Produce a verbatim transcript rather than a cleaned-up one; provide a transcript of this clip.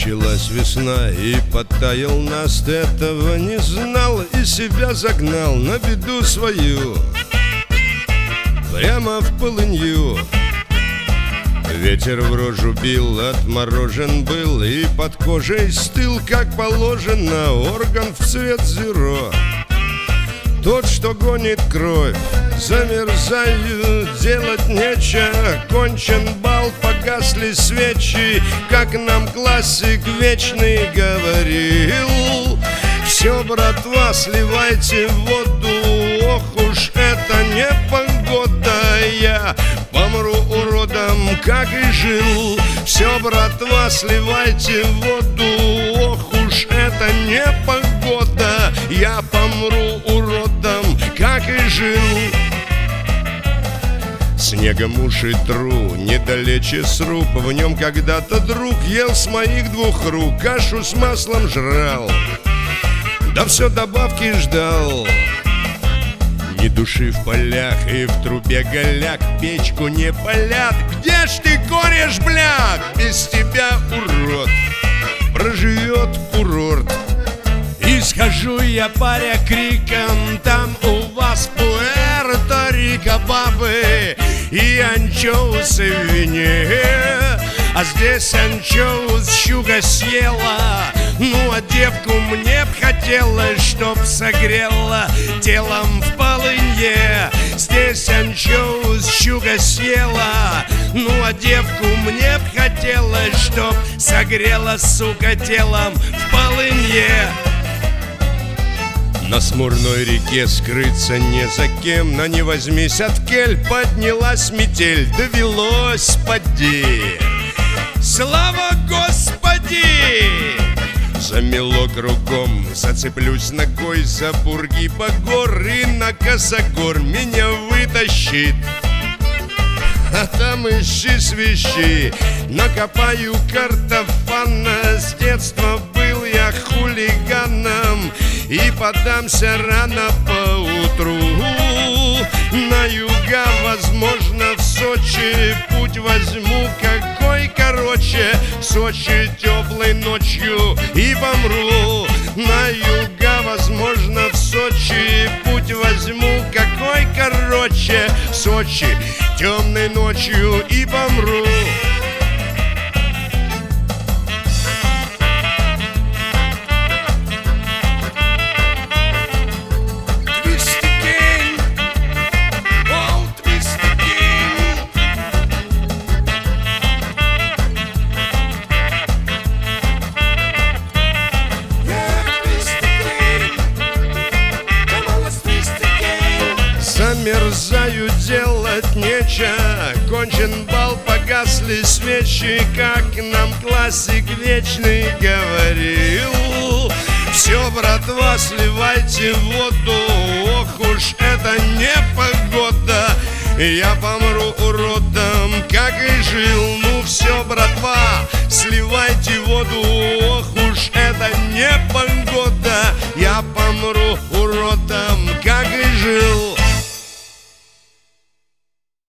Началась весна, и подтаял наст, этого не знал, и себя загнал на беду свою прямо в полынью. Ветер в рожу бил, отморожен был, и под кожей стыл, как положено, орган в цвет зеро. Тот, что гонит кровь, замерзаю, делать нечего. Кончен бал, погасли свечи, как нам классик вечный говорил. Все, братва, сливайте в воду, ох уж это не погода. Я помру уродом, как и жил. Все, братва, сливайте в воду, ох уж это не погода. Я помру уродом, как и жил. Снегом уши тру, недалече сруб, в нем когда-то друг ел с моих двух рук, кашу с маслом жрал, да все добавки ждал. Ни души в полях, и в трубе голяк, печку не палят. Где ж ты, кореш, бляк? Без тебя, урод, проживет курорт. И схожу я, паря, криком, там у вас Пуэрто-Рико бабы и анчоусы в вине. А здесь анчоус щука съела, ну а девку мне б хотелось, чтоб согрела телом в полынье. Здесь анчоус щука съела, ну а девку мне б хотелось, чтоб согрела, сука, телом в полынье. На смурной реке скрыться не за кем, на не возьмись от кель, поднялась метель, довелось поди. Слава Господи! Замело кругом, зацеплюсь ногой за бурги Багор, и на косогор меня вытащит. А там ищи свищи, накопаю картофана. С детства был я хулиганом и подамся рано поутру. На юга, возможно, в Сочи путь возьму какой короче. В Сочи теплой ночью и помру. На юга, возможно, в Сочи путь возьму какой короче. В Сочи темной ночью и помру. Замерзаю, делать нечего, кончен бал, погасли свечи, как нам классик вечный говорил. Все, братва, сливайте в воду, ох уж это не погода. Я помру уродом, как и жил. Ну все, братва, сливайте воду, ох уж это не погода. Я помру